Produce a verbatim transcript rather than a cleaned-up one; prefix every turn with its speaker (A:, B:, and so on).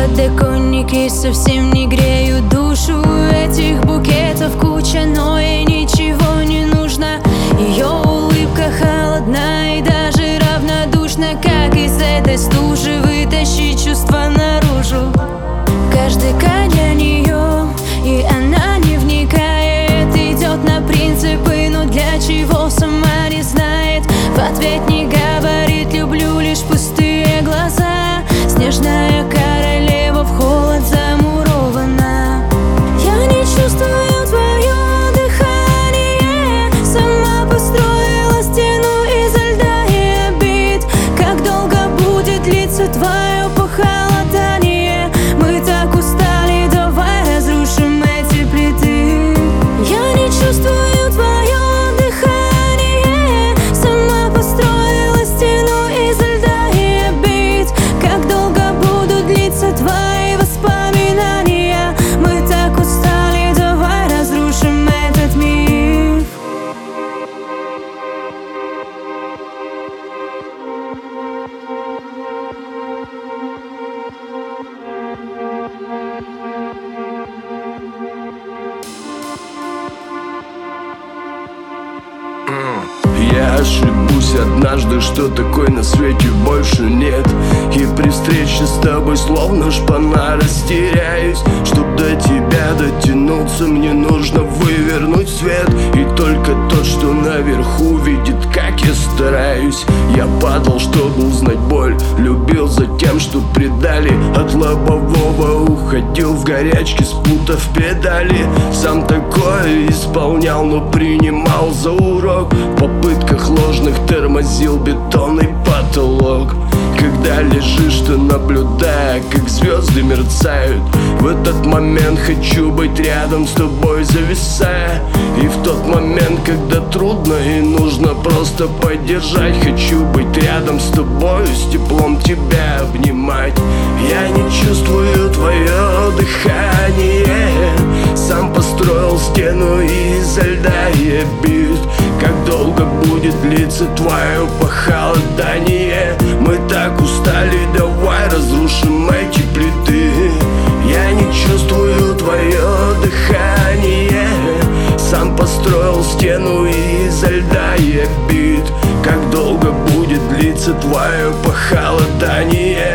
A: Подоконники совсем не греют душу. Этих букетов куча, но ей ничего не нужно. Ее улыбка холодна и даже равнодушна. Как из этой стужи вытащить чувства наружу? Каждый камень для нее, и она не вникает. Идет на принципы, но для чего сама не знает. В ответ не говорит люблю, лишь пустые глаза. Снежная королева в холод замурована. Я не чувствую твое дыхание. Сама построила стену изо льда и обид. Как долго будет длиться твое похолодание? Мы так устали, давай разрушим эти плиты. Я не чувствую твое дыхание. Сама построила стену изо льда и обид. Как долго будут длиться твои воспоминания? Мы так устали, давай разрушим этот миф.
B: Я ошибусь однажды, что такой на свете больше нет. И при встрече с тобой словно шпана растеряюсь. Чтоб до тебя дотянуться, мне нужно вывернуть свет. И только тот, что наверху, видит, как я стараюсь. Я падал, чтобы узнать боль, любил за тем, что предали. От лобового уходил в горячке, спутав педали. Сам такое исполнял, но принимал за урок. В попытках ложных тормозил бетонный потолок. Когда лежишь, ты наблюдая, как звезды мерцают. В этот момент хочу быть рядом с тобой, зависая. И в тот момент, когда трудно и нужно просто поддержать, хочу быть рядом с тобой, с теплом тебя обнимать. Я не чувствую твое дыхание. Сам построил стену изо льда и обид. Как долго будет длиться твое похолодание? Мы так устали, давай разрушим эти плиты. Я не чувствую твое дыхание. Сам построил стену изо льда и обид. Как долго будет длиться твое похолодание?